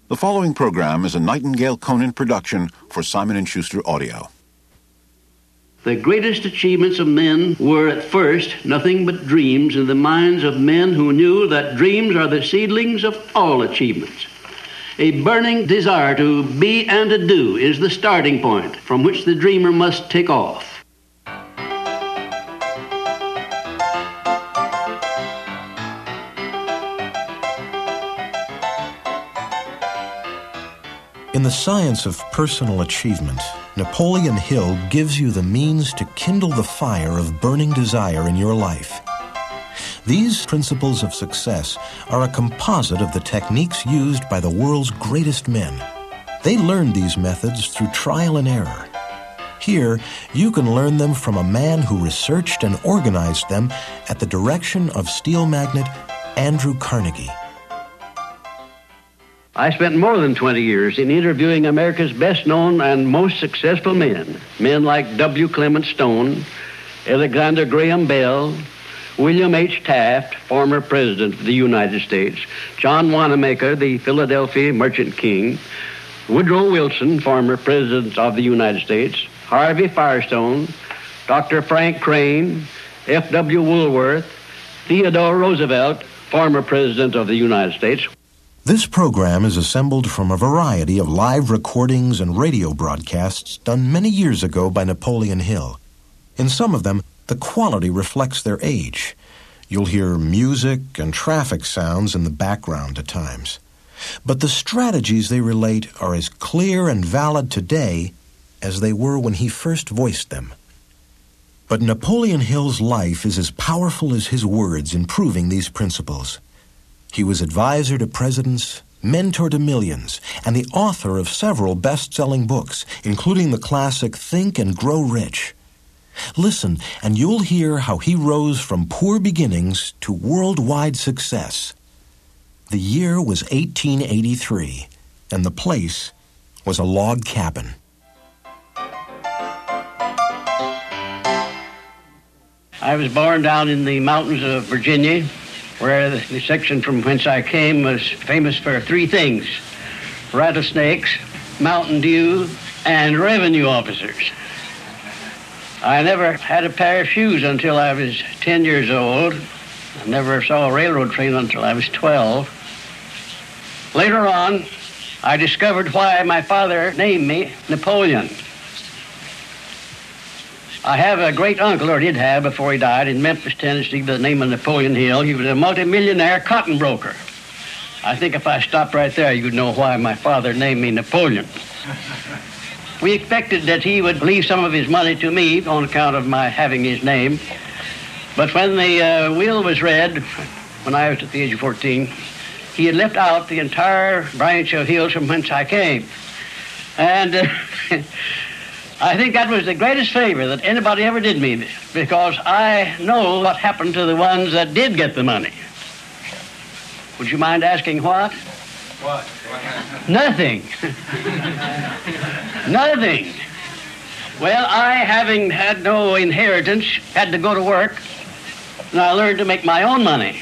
The following program is a Nightingale Conant production for Simon & Schuster Audio. The greatest achievements of men were at first nothing but dreams in the minds of men who knew that dreams are the seedlings of all achievements. A burning desire to be and to do is the starting point from which the dreamer must take off. In the science of personal achievement, Napoleon Hill gives you the means to kindle the fire of burning desire in your life. These principles of success are a composite of the techniques used by the world's greatest men. They learned these methods through trial and error. Here, you can learn them from a man who researched and organized them at the direction of steel magnate Andrew Carnegie. I spent more than 20 years in interviewing America's best-known and most successful men. Men like W. Clement Stone, Alexander Graham Bell, William H. Taft, former President of the United States, John Wanamaker, the Philadelphia Merchant King, Woodrow Wilson, former President of the United States, Harvey Firestone, Dr. Frank Crane, F.W. Woolworth, Theodore Roosevelt, former President of the United States. This program is assembled from a variety of live recordings and radio broadcasts done many years ago by Napoleon Hill. In some of them, the quality reflects their age. You'll hear music and traffic sounds in the background at times. But the strategies they relate are as clear and valid today as they were when he first voiced them. But Napoleon Hill's life is as powerful as his words in proving these principles. He was advisor to presidents, mentor to millions, and the author of several best-selling books, including the classic Think and Grow Rich. Listen, and you'll hear how he rose from poor beginnings to worldwide success. The year was 1883, and the place was a log cabin. I was born down in the mountains of Virginia, where the section from whence I came was famous for three things: rattlesnakes, Mountain Dew, and revenue officers. I never had a pair of shoes until I was 10 years old. I never saw a railroad train until I was 12. Later on, I discovered why my father named me Napoleon. I have a great uncle, or did have before he died, in Memphis, Tennessee, by the name of Napoleon Hill. He was a multimillionaire cotton broker. I think if I stopped right there, you'd know why my father named me Napoleon. We expected that he would leave some of his money to me on account of my having his name. But when the will was read, when I was at the age of 14, he had left out the entire branch of hills from whence I came. And I think that was the greatest favor that anybody ever did me, because I know what happened to the ones that did get the money. Would you mind asking what? What? Nothing. Nothing. Well, I, having had no inheritance, had to go to work, and I learned to make my own money.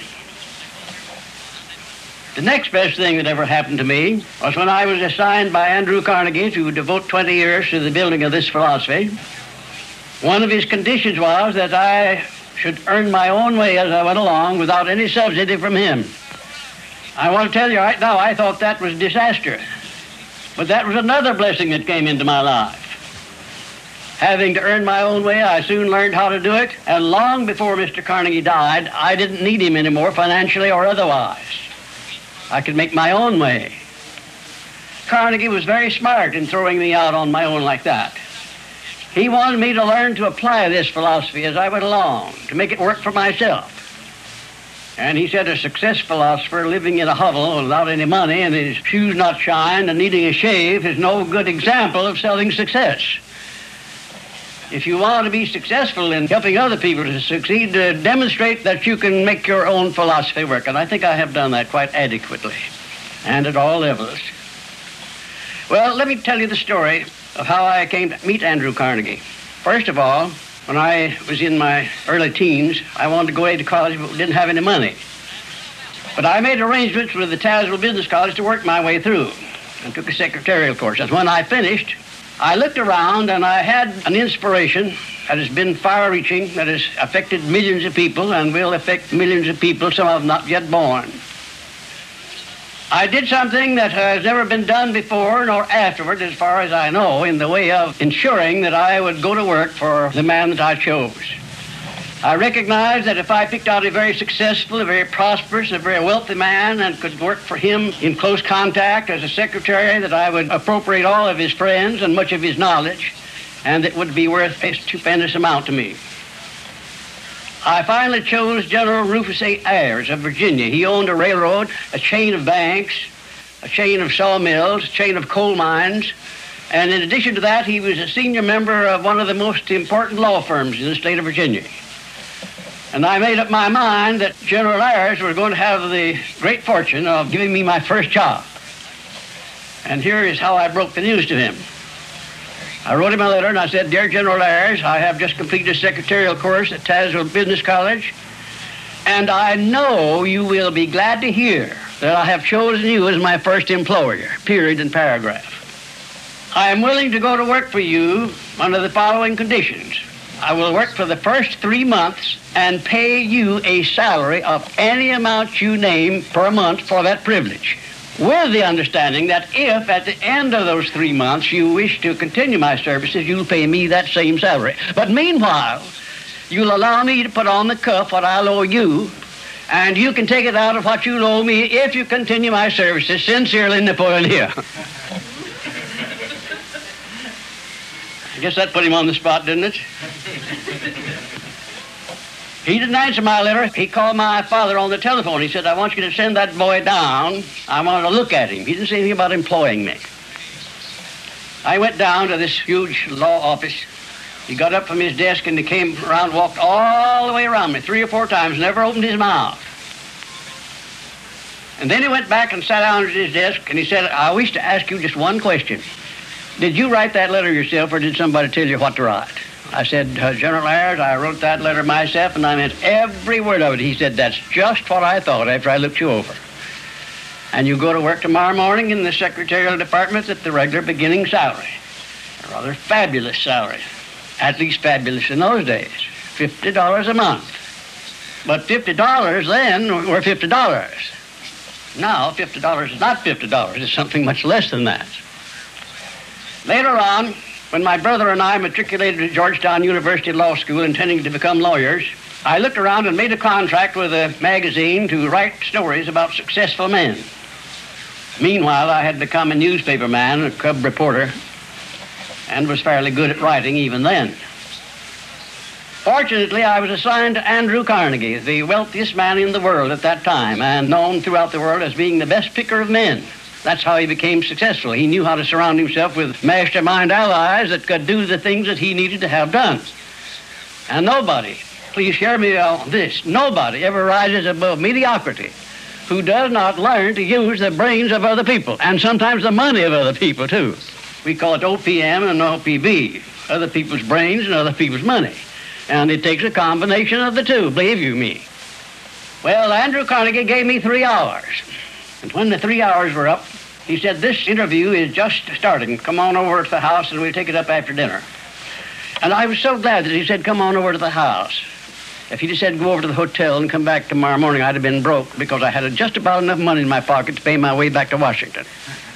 The next best thing that ever happened to me was when I was assigned by Andrew Carnegie to devote 20 years to the building of this philosophy. One of his conditions was that I should earn my own way as I went along without any subsidy from him. I want to tell you right now, I thought that was disaster. But that was another blessing that came into my life. Having to earn my own way, I soon learned how to do it, and long before Mr. Carnegie died, I didn't need him anymore, financially or otherwise. I could make my own way. Carnegie was very smart in throwing me out on my own like that. He wanted me to learn to apply this philosophy as I went along, to make it work for myself. And he said a success philosopher living in a hovel without any money and his shoes not shined and needing a shave is no good example of selling success. If you want to be successful in helping other people to succeed, demonstrate that you can make your own philosophy work. And I think I have done that quite adequately and at all levels. Well, let me tell you the story of how I came to meet Andrew Carnegie. First of all, when I was in my early teens, I wanted to go away to college but didn't have any money. But I made arrangements with the Tazewell Business College to work my way through. and took a secretarial course. And when I finished, I looked around and I had an inspiration that has been far-reaching, that has affected millions of people and will affect millions of people, some of them not yet born. I did something that has never been done before nor afterward, as far as I know, in the way of ensuring that I would go to work for the man that I chose. I recognized that if I picked out a very successful, a very prosperous, a very wealthy man and could work for him in close contact as a secretary, that I would appropriate all of his friends and much of his knowledge, and it would be worth a stupendous amount to me. I finally chose General Rufus A. Ayers of Virginia. He owned a railroad, a chain of banks, a chain of sawmills, a chain of coal mines, and in addition to that, he was a senior member of one of the most important law firms in the state of Virginia. And I made up my mind that General Ayers was going to have the great fortune of giving me my first job. And here is how I broke the news to him. I wrote him a letter and I said, "Dear General Ayers, I have just completed a secretarial course at Tazewell Business College, and I know you will be glad to hear that I have chosen you as my first employer," period and paragraph. "I am willing to go to work for you under the following conditions. I will work for the first 3 months and pay you a salary of any amount you name per month for that privilege, with the understanding that if at the end of those 3 months you wish to continue my services, you'll pay me that same salary. But meanwhile, you'll allow me to put on the cuff what I'll owe you, and you can take it out of what you'll owe me if you continue my services. Sincerely, Napoleon Hill." I guess that put him on the spot, didn't it? He didn't answer my letter. He called my father on the telephone. He said, "I want you to send that boy down. I want to look at him." He didn't say anything about employing me. I went down to this huge law office. He got up from his desk and he came around, walked all the way around me 3 or 4 times, never opened his mouth. And then he went back and sat down at his desk and he said, "I wish to ask you just one question. Did you write that letter yourself or did somebody tell you what to write?" I said, "General Ayers, I wrote that letter myself and I meant every word of it." He said, "That's just what I thought after I looked you over. And you go to work tomorrow morning in the secretarial department at the regular beginning salary. A rather fabulous salary, at least fabulous in those days, $50 a month. But $50 then were $50. Now $50 is not $50, it's something much less than that." Later on, when my brother and I matriculated at Georgetown University Law School intending to become lawyers, I looked around and made a contract with a magazine to write stories about successful men. Meanwhile, I had become a newspaper man, a cub reporter, and was fairly good at writing even then. Fortunately, I was assigned to Andrew Carnegie, the wealthiest man in the world at that time, and known throughout the world as being the best picker of men. That's how he became successful. He knew how to surround himself with mastermind allies that could do the things that he needed to have done. And nobody, please hear me on this, nobody ever rises above mediocrity who does not learn to use the brains of other people, and sometimes the money of other people, too. We call it OPM and OPB, other people's brains and other people's money. And it takes a combination of the two, believe you me. Well, Andrew Carnegie gave me 3 hours. And when the 3 hours were up, he said, "This interview is just starting. Come on over to the house and we'll take it up after dinner." And I was so glad that he said, "Come on over to the house." If he'd have said, "Go over to the hotel and come back tomorrow morning," I'd have been broke because I had just about enough money in my pocket to pay my way back to Washington.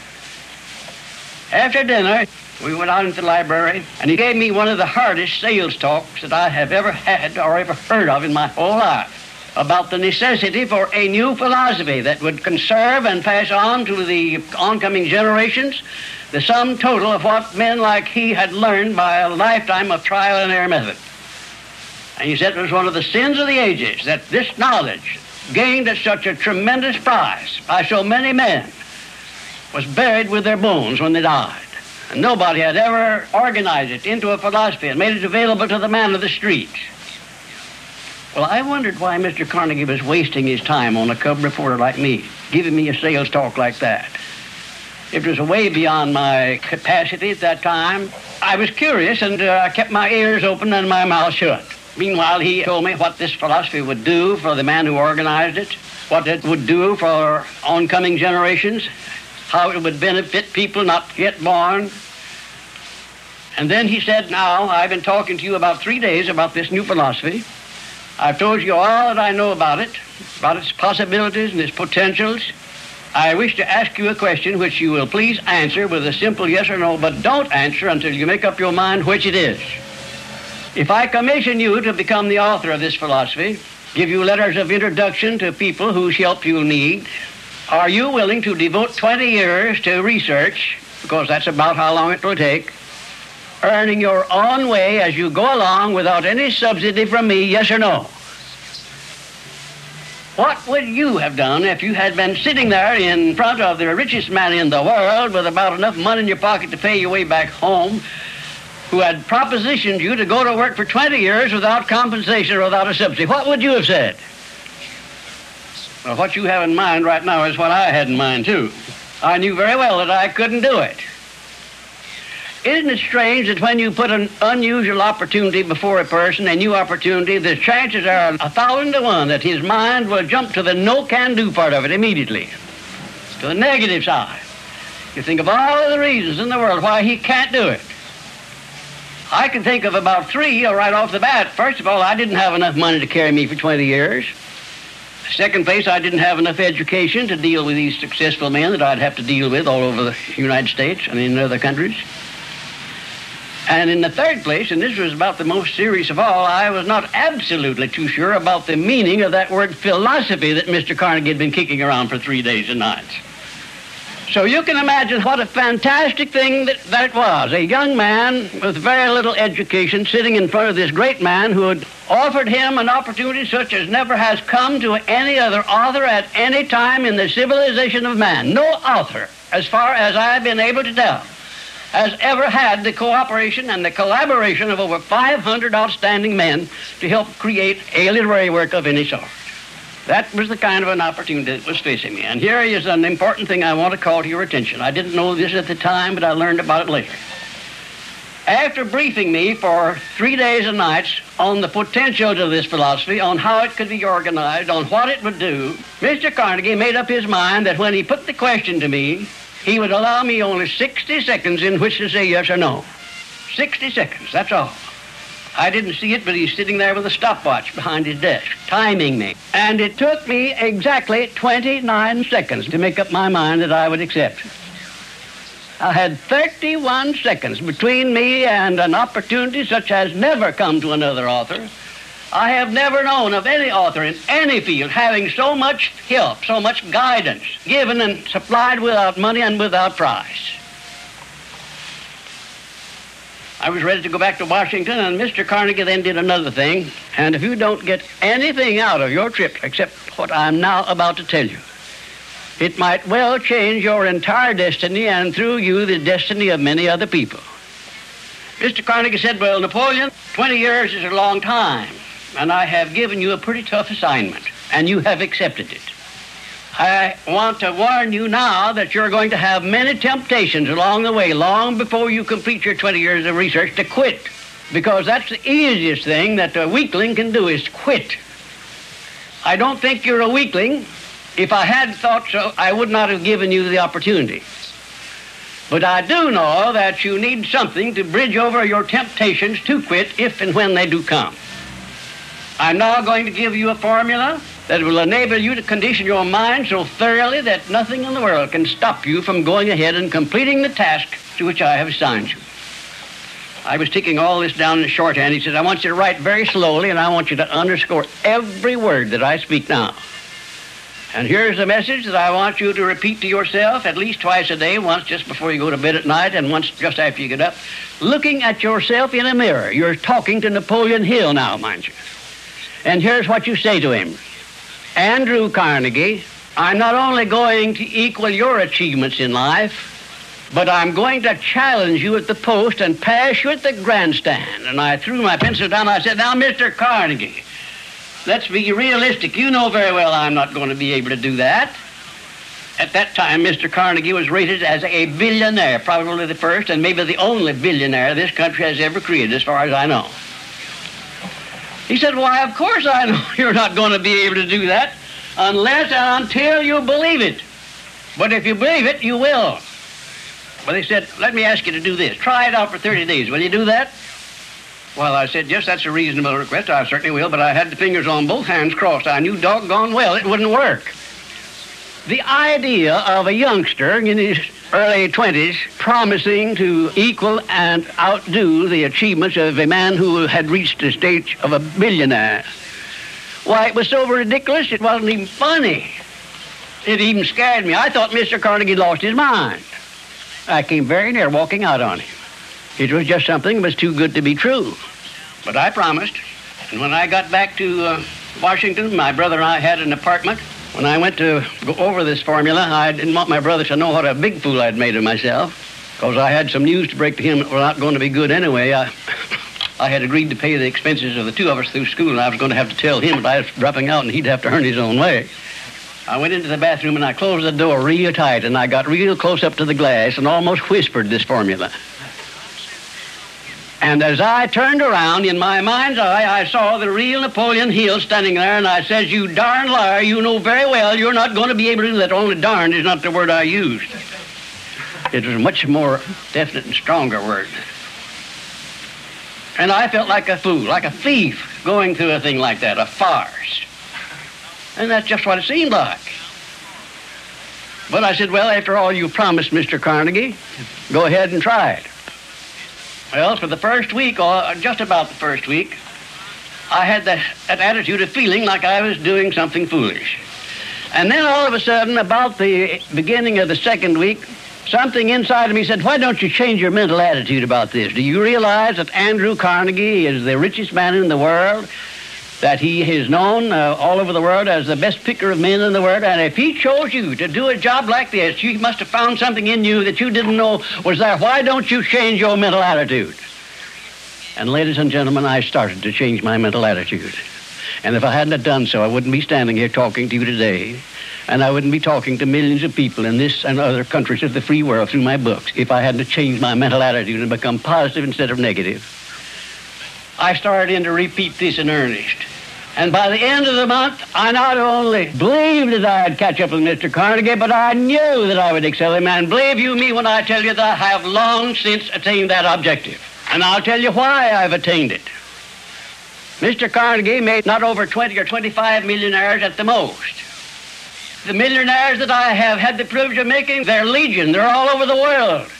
After dinner, we went out into the library, and he gave me one of the hardest sales talks that I have ever had or ever heard of in my whole life, about the necessity for a new philosophy that would conserve and pass on to the oncoming generations the sum total of what men like he had learned by a lifetime of trial and error method. And he said it was one of the sins of the ages that this knowledge, gained at such a tremendous price by so many men, was buried with their bones when they died. And nobody had ever organized it into a philosophy and made it available to the man of the street. Well, I wondered why Mr. Carnegie was wasting his time on a cub reporter like me, giving me a sales talk like that. It was way beyond my capacity at that time. I was curious, and I kept my ears open and my mouth shut. Meanwhile, he told me what this philosophy would do for the man who organized it, what it would do for oncoming generations. how it would benefit people not yet born. And then he said, now, I've been talking to you about 3 days about this new philosophy. I've told you all that I know about it, about its possibilities and its potentials. I wish to ask you a question which you will please answer with a simple yes or no, but don't answer until you make up your mind which it is. If I commission you to become the author of this philosophy, give you letters of introduction to people whose help you'll need, are you willing to devote 20 years to research, because that's about how long it will take, earning your own way as you go along without any subsidy from me, yes or no? What would you have done if you had been sitting there in front of the richest man in the world with about enough money in your pocket to pay your way back home, who had propositioned you to go to work for 20 years without compensation or without a subsidy? What would you have said? Well, what you have in mind right now is what I had in mind, too. I knew very well that I couldn't do it. Isn't it strange that when you put an unusual opportunity before a person, a new opportunity, the chances are 1,000 to 1 that his mind will jump to the no-can-do part of it immediately, to the negative side. You think of all the reasons in the world why he can't do it. I can think of about 3 right off the bat. First of all, I didn't have enough money to carry me for 20 years. Second place, I didn't have enough education to deal with these successful men that I'd have to deal with all over the United States and in other countries. And in the third place, and this was about the most serious of all, I was not absolutely too sure about the meaning of that word philosophy that Mr. Carnegie had been kicking around for 3 days and nights. So you can imagine what a fantastic thing that it was. A young man with very little education sitting in front of this great man who had offered him an opportunity such as never has come to any other author at any time in the civilization of man. No author, as far as I've been able to tell, has ever had the cooperation and the collaboration of over 500 outstanding men to help create a literary work of any sort. That was the kind of an opportunity that was facing me. And here is an important thing I want to call to your attention. I didn't know this at the time, but I learned about it later. After briefing me for 3 days and nights on the potentials of this philosophy, on how it could be organized, on what it would do, Mr. Carnegie made up his mind that when he put the question to me, he would allow me only 60 seconds in which to say yes or no. 60 seconds, that's all. I didn't see it, but he's sitting there with a stopwatch behind his desk, timing me. And it took me exactly 29 seconds to make up my mind that I would accept. I had 31 seconds between me and an opportunity such as never come to another author. I have never known of any author in any field having so much help, so much guidance, given and supplied without money and without price. I was ready to go back to Washington, and Mr. Carnegie then did another thing. And if you don't get anything out of your trip except what I'm now about to tell you, it might well change your entire destiny and through you the destiny of many other people. Mr. Carnegie said, well, Napoleon, 20 years is a long time, and I have given you a pretty tough assignment, and you have accepted it. I want to warn you now that you're going to have many temptations along the way, long before you complete your 20 years of research, to quit, because that's the easiest thing that a weakling can do is quit. I don't think you're a weakling. If I had thought so, I would not have given you the opportunity. But I do know that you need something to bridge over your temptations to quit if and when they do come. I'm now going to give you a formula that will enable you to condition your mind so thoroughly that nothing in the world can stop you from going ahead and completing the task to which I have assigned you. I was taking all this down in shorthand. He said, I want you to write very slowly, and I want you to underscore every word that I speak now. And here's a message that I want you to repeat to yourself at least twice a day, once just before you go to bed at night and once just after you get up. Looking at yourself in a mirror. You're talking to Napoleon Hill now, mind you. And here's what you say to him. Andrew Carnegie, I'm not only going to equal your achievements in life, but I'm going to challenge you at the post and pass you at the grandstand. And I threw my pencil down and I said, now, Mr. Carnegie, let's be realistic. You know very well I'm not going to be able to do that. At that time, Mr. Carnegie was rated as a billionaire, probably the first and maybe the only billionaire this country has ever created, as far as I know. He said, why, of course I know you're not going to be able to do that unless and until you believe it. But if you believe it, you will. Well, they said, let me ask you to do this. Try it out for 30 days. Will you do that? Well, I said, yes, that's a reasonable request. I certainly will, but I had the fingers on both hands crossed. I knew doggone well it wouldn't work. The idea of a youngster in his early 20s promising to equal and outdo the achievements of a man who had reached the stage of a billionaire. Why, it was so ridiculous it wasn't even funny. It even scared me. I thought Mr. Carnegie lost his mind. I came very near walking out on him. It was just something that was too good to be true. But I promised. And when I got back to Washington, my brother and I had an apartment. When I went to go over this formula, I didn't want my brother to know what a big fool I'd made of myself, because I had some news to break to him that were not going to be good anyway. I had agreed to pay the expenses of the two of us through school, and I was going to have to tell him that I was dropping out and he'd have to earn his own way. I went into the bathroom and I closed the door real tight, and I got real close up to the glass and almost whispered this formula. And as I turned around, in my mind's eye, I saw the real Napoleon Hill standing there, and I says, you darn liar, you know very well you're not going to be able to do that. Only darn is not the word I used. It was a much more definite and stronger word. And I felt like a fool, like a thief going through a thing like that, a farce. And that's just what it seemed like. But I said, well, after all you promised, Mr. Carnegie, go ahead and try it. Well, for the first week, or just about the first week, I had that attitude of feeling like I was doing something foolish. And then all of a sudden, about the beginning of the second week, something inside of me said, why don't you change your mental attitude about this? Do you realize that Andrew Carnegie is the richest man in the world? That he is known all over the world as the best picker of men in the world, and if he chose you to do a job like this, he must have found something in you that you didn't know was there. Why don't you change your mental attitude? And ladies and gentlemen, I started to change my mental attitude. And if I hadn't have done so, I wouldn't be standing here talking to you today, and I wouldn't be talking to millions of people in this and other countries of the free world through my books if I hadn't changed my mental attitude and become positive instead of negative. I started in to repeat this in earnest. And by the end of the month, I not only believed that I'd catch up with Mr. Carnegie, but I knew that I would excel him. And believe you me when I tell you that I have long since attained that objective. And I'll tell you why I've attained it. Mr. Carnegie made not over 20 or 25 millionaires at the most. The millionaires that I have had the privilege of making, they're legion. They're all over the world.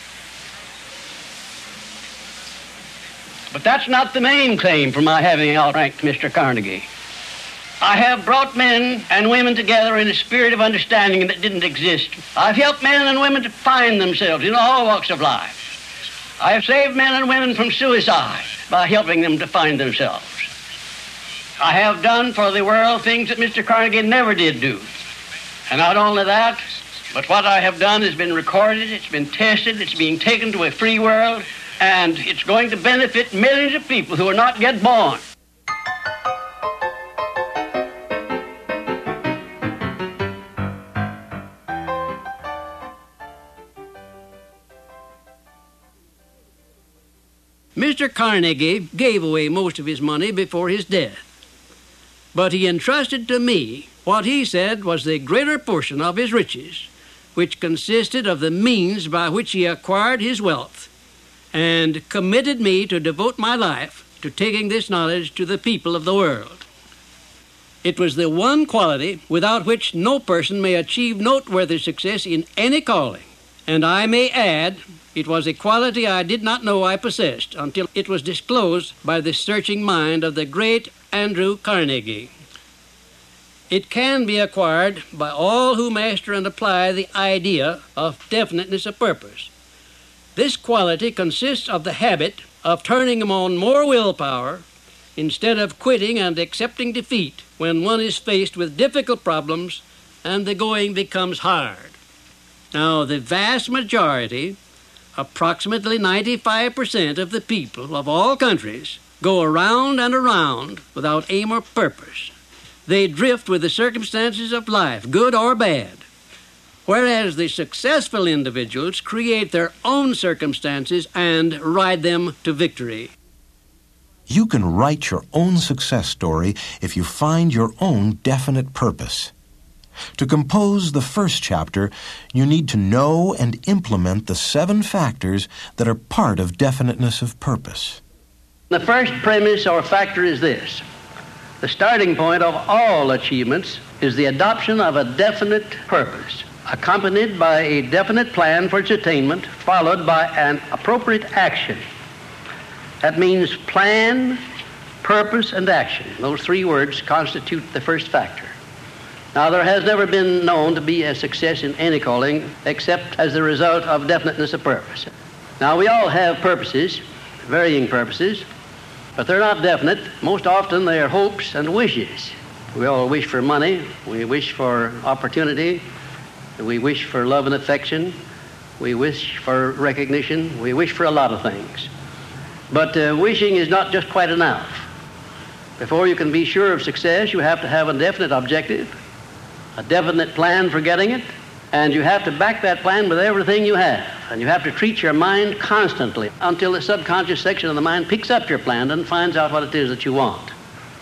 But that's not the main claim for my having outranked Mr. Carnegie. I have brought men and women together in a spirit of understanding that didn't exist. I've helped men and women to find themselves in all walks of life. I have saved men and women from suicide by helping them to find themselves. I have done for the world things that Mr. Carnegie never did do. And not only that, but what I have done has been recorded, it's been tested, it's being taken to a free world, and it's going to benefit millions of people who are not yet born. Mr. Carnegie gave away most of his money before his death, but he entrusted to me what he said was the greater portion of his riches, which consisted of the means by which he acquired his wealth, and committed me to devote my life to taking this knowledge to the people of the world. It was the one quality without which no person may achieve noteworthy success in any calling, and I may add, it was a quality I did not know I possessed until it was disclosed by the searching mind of the great Andrew Carnegie. It can be acquired by all who master and apply the idea of definiteness of purpose. This quality consists of the habit of turning on more willpower instead of quitting and accepting defeat when one is faced with difficult problems and the going becomes hard. Now, the vast majority, approximately 95% of the people of all countries, go around and around without aim or purpose. They drift with the circumstances of life, good or bad, whereas the successful individuals create their own circumstances and ride them to victory. You can write your own success story if you find your own definite purpose. To compose the first chapter, you need to know and implement the 7 factors that are part of definiteness of purpose. The first premise or factor is this. The starting point of all achievements is the adoption of a definite purpose, accompanied by a definite plan for its attainment, followed by an appropriate action. That means plan, purpose, and action. Those 3 words constitute the first factor. Now, there has never been known to be a success in any calling except as the result of definiteness of purpose. Now, we all have purposes, varying purposes, but they're not definite. Most often they are hopes and wishes. We all wish for money, we wish for opportunity, we wish for love and affection, we wish for recognition, we wish for a lot of things. But wishing is not just quite enough. Before you can be sure of success, you have to have a definite objective, a definite plan for getting it, and you have to back that plan with everything you have. And you have to treat your mind constantly until the subconscious section of the mind picks up your plan and finds out what it is that you want.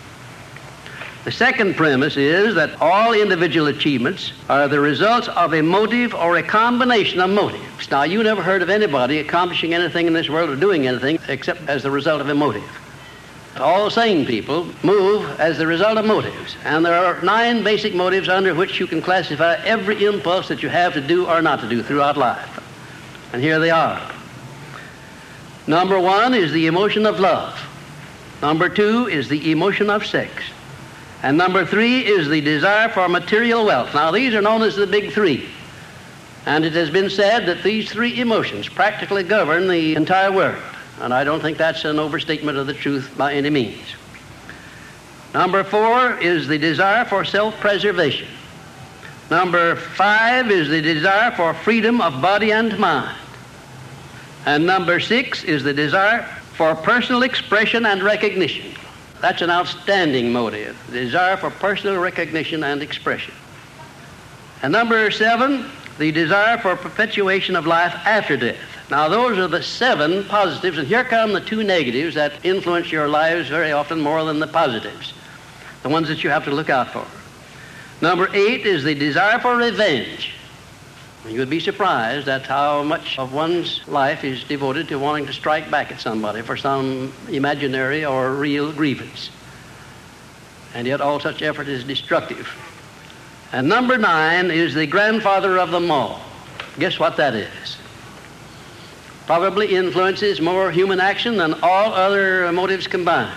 The second premise is that all individual achievements are the results of a motive or a combination of motives. Now, you never heard of anybody accomplishing anything in this world or doing anything except as the result of a motive. All sane people move as the result of motives, and there are 9 basic motives under which you can classify every impulse that you have to do or not to do throughout life. And here they are. Number 1 is the emotion of love. Number 2 is the emotion of sex. And number 3 is the desire for material wealth. Now, these are known as the big 3. And it has been said that these 3 emotions practically govern the entire world. And I don't think that's an overstatement of the truth by any means. Number 4 is the desire for self-preservation. Number 5 is the desire for freedom of body and mind. And number 6 is the desire for personal expression and recognition. That's an outstanding motive, the desire for personal recognition and expression. And number 7, the desire for perpetuation of life after death. Now, those are the 7 positives, and here come the 2 negatives that influence your lives very often more than the positives, the ones that you have to look out for. Number 8 is the desire for revenge. You would be surprised at how much of one's life is devoted to wanting to strike back at somebody for some imaginary or real grievance. And yet all such effort is destructive. And number 9 is the grandfather of them all. Guess what that is? Probably influences more human action than all other motives combined.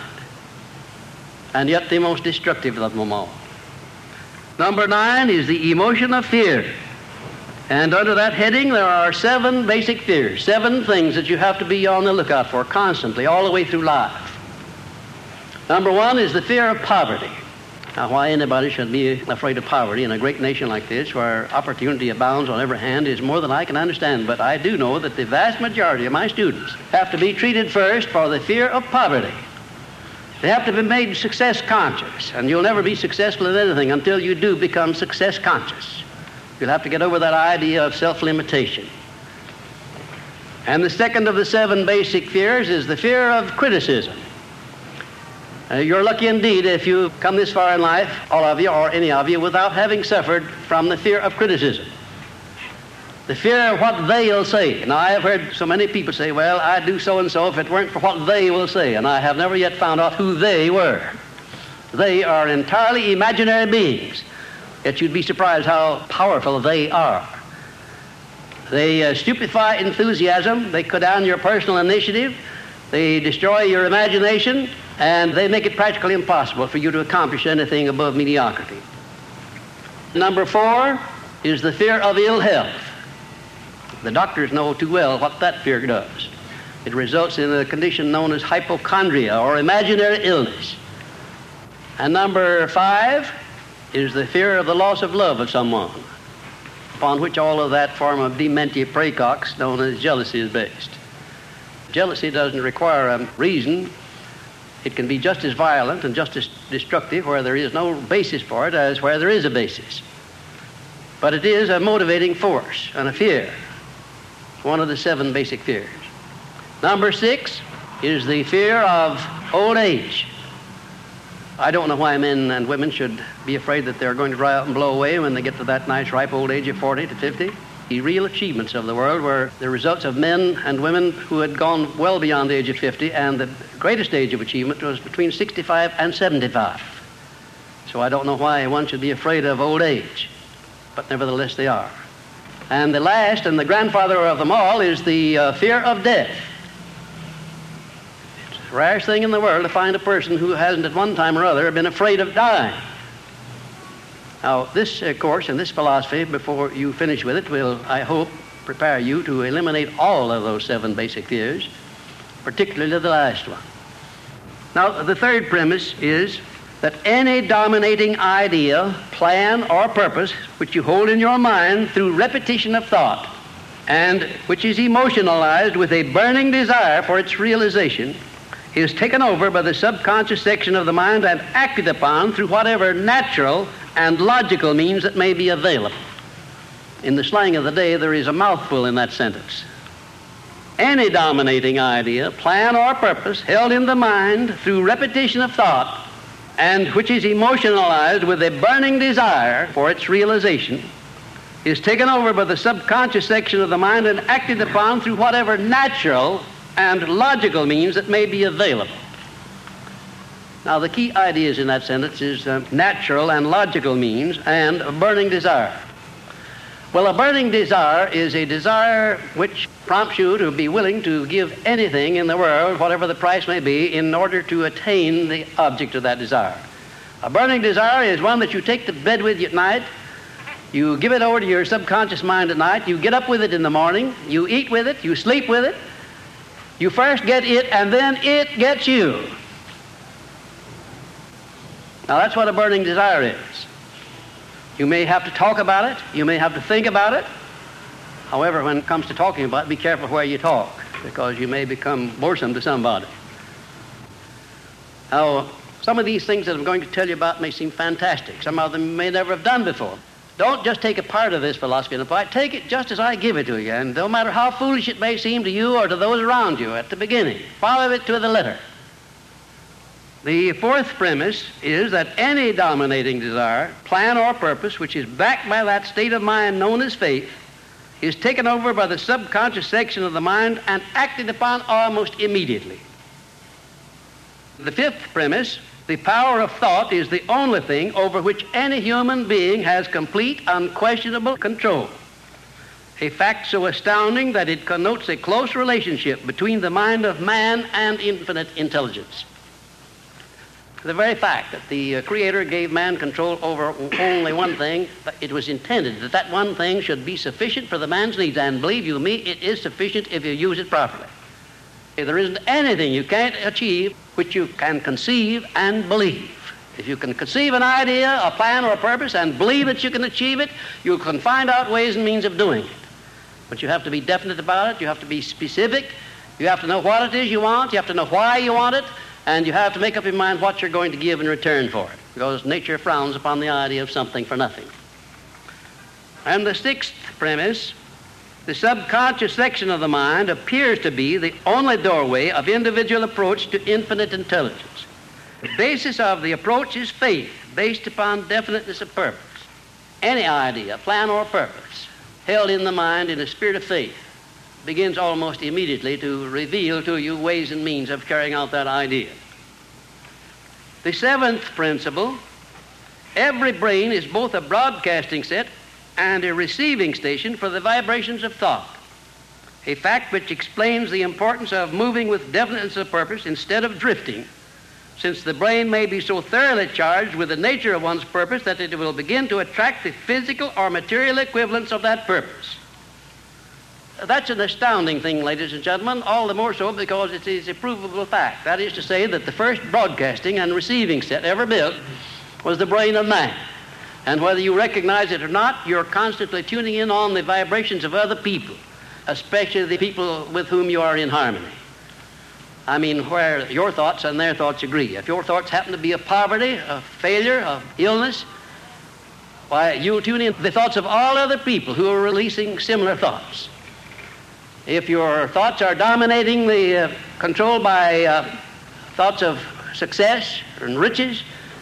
And yet the most destructive of them all. Number 9 is the emotion of fear. And under that heading, there are 7 basic fears, 7 things that you have to be on the lookout for constantly, all the way through life. Number 1 is the fear of poverty. Now, why anybody should be afraid of poverty in a great nation like this, where opportunity abounds on every hand, is more than I can understand. But I do know that the vast majority of my students have to be treated first for the fear of poverty. They have to be made success conscious, and you'll never be successful in anything until you do become success conscious. You'll have to get over that idea of self-limitation. And the second of the 7 basic fears is the fear of criticism. You're lucky indeed if you come this far in life, all of you or any of you, without having suffered from the fear of criticism. The fear of what they'll say. Now, I have heard so many people say, well, I'd do so-and-so if it weren't for what they will say. And I have never yet found out who they were. They are entirely imaginary beings. Yet you'd be surprised how powerful they are. They stupefy enthusiasm, they cut down your personal initiative, they destroy your imagination, and they make it practically impossible for you to accomplish anything above mediocrity. Number 4 is the fear of ill health. The doctors know too well what that fear does. It results in a condition known as hypochondria, or imaginary illness. And number 5 is the fear of the loss of love of someone, upon which all of that form of dementia praecox known as jealousy is based. Jealousy doesn't require a reason. It can be just as violent and just as destructive where there is no basis for it as where there is a basis. But it is a motivating force and a fear. It's one of the 7 basic fears. Number 6 is the fear of old age. I don't know why men and women should be afraid that they're going to dry up and blow away when they get to that nice ripe old age of 40 to 50. The real achievements of the world were the results of men and women who had gone well beyond the age of 50, and the greatest age of achievement was between 65 and 75. So I don't know why one should be afraid of old age, but nevertheless they are. And the last and the grandfather of them all is the fear of death. It's the rarest thing in the world to find a person who hasn't at one time or other been afraid of dying. Now, this course and this philosophy, before you finish with it, will, I hope, prepare you to eliminate all of those 7 basic fears, particularly the last one. Now, the third premise is that any dominating idea, plan, or purpose which you hold in your mind through repetition of thought, and which is emotionalized with a burning desire for its realization, is taken over by the subconscious section of the mind and acted upon through whatever natural and logical means that may be available. In the slang of the day, there is a mouthful in that sentence. Any dominating idea, plan, or purpose held in the mind through repetition of thought, and which is emotionalized with a burning desire for its realization, is taken over by the subconscious section of the mind and acted upon through whatever natural and logical means that may be available. Now, the key ideas in that sentence is natural and logical means and a burning desire. Well, a burning desire is a desire which prompts you to be willing to give anything in the world, whatever the price may be, in order to attain the object of that desire. A burning desire is one that you take to bed with you at night, you give it over to your subconscious mind at night, you get up with it in the morning, you eat with it, you sleep with it. You first get it, and then it gets you. Now, that's what a burning desire is. You may have to talk about it. You may have to think about it. However, when it comes to talking about it, be careful where you talk, because you may become boresome to somebody. Now, some of these things that I'm going to tell you about may seem fantastic. Some of them you may never have done before. Don't just take a part of this philosophy and apply it. Take it just as I give it to you, and no matter how foolish it may seem to you or to those around you at the beginning, follow it to the letter. The fourth premise is that any dominating desire, plan, or purpose which is backed by that state of mind known as faith is taken over by the subconscious section of the mind and acted upon almost immediately. The fifth premise, the power of thought is the only thing over which any human being has complete, unquestionable control. A fact so astounding that it connotes a close relationship between the mind of man and infinite intelligence. The very fact that the Creator gave man control over only one thing, it was intended that that one thing should be sufficient for the man's needs, and believe you me, it is sufficient if you use it properly. There isn't anything you can't achieve which you can conceive and believe. If you can conceive an idea, a plan, or a purpose and believe that you can achieve it, you can find out ways and means of doing it. But you have to be definite about it, you have to be specific, you have to know what it is you want, you have to know why you want it, and you have to make up your mind what you're going to give in return for it, because nature frowns upon the idea of something for nothing. And the sixth premise, the subconscious section of the mind appears to be the only doorway of individual approach to infinite intelligence. The basis of the approach is faith, based upon definiteness of purpose. Any idea, plan, or purpose held in the mind in a spirit of faith begins almost immediately to reveal to you ways and means of carrying out that idea. The seventh principle, every brain is both a broadcasting set and a receiving station for the vibrations of thought, a fact which explains the importance of moving with definiteness of purpose instead of drifting, since the brain may be so thoroughly charged with the nature of one's purpose that it will begin to attract the physical or material equivalents of that purpose. That's an astounding thing, ladies and gentlemen, all the more so because it is a provable fact. That is to say that the first broadcasting and receiving set ever built was the brain of man. And whether you recognize it or not, you're constantly tuning in on the vibrations of other people, especially the people with whom you are in harmony. I mean, where your thoughts and their thoughts agree. If your thoughts happen to be of poverty, of failure, of illness, why, you'll tune in the thoughts of all other people who are releasing similar thoughts. If your thoughts are dominating controlled by thoughts of success and riches,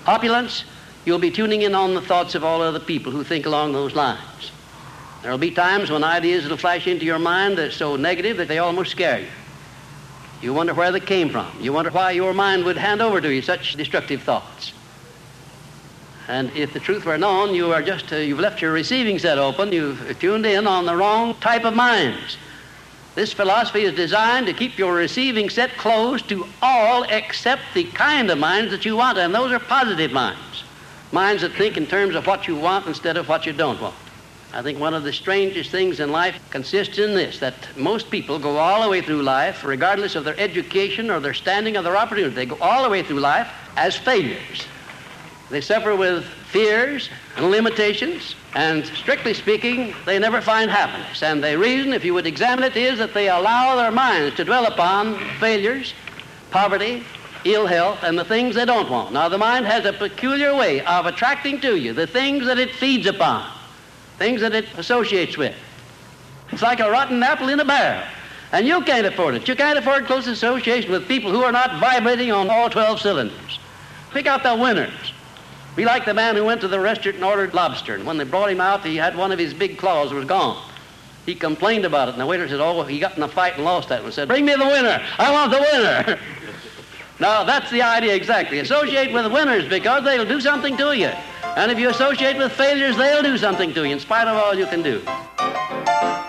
opulence, you'll be tuning in on the thoughts of all other people who think along those lines. There will be times when ideas will flash into your mind that are so negative that they almost scare you. You wonder where they came from. You wonder why your mind would hand over to you such destructive thoughts. And if the truth were known, you are just, you've left your receiving set open. You've tuned in on the wrong type of minds. This philosophy is designed to keep your receiving set closed to all except the kind of minds that you want, and those are positive minds. Minds that think in terms of what you want instead of what you don't want. I think one of the strangest things in life consists in this, that most people go all the way through life, regardless of their education or their standing or their opportunity. They go all the way through life as failures. They suffer with fears and limitations, and strictly speaking, they never find happiness. And the reason, if you would examine it, is that they allow their minds to dwell upon failures, poverty, ill health, and the things they don't want. Now, the mind has a peculiar way of attracting to you the things that it feeds upon, things that it associates with. It's like a rotten apple in a barrel, and you can't afford it. You can't afford close association with people who are not vibrating on all 12 cylinders. Pick out the winners. Be like the man who went to the restaurant and ordered lobster, and when they brought him out, he had one of his big claws was gone. He complained about it, and the waiter said, oh, he got in a fight and lost that one. Said, bring me the winner. I want the winner. Now, that's the idea exactly. Associate with winners because they'll do something to you. And if you associate with failures, they'll do something to you in spite of all you can do.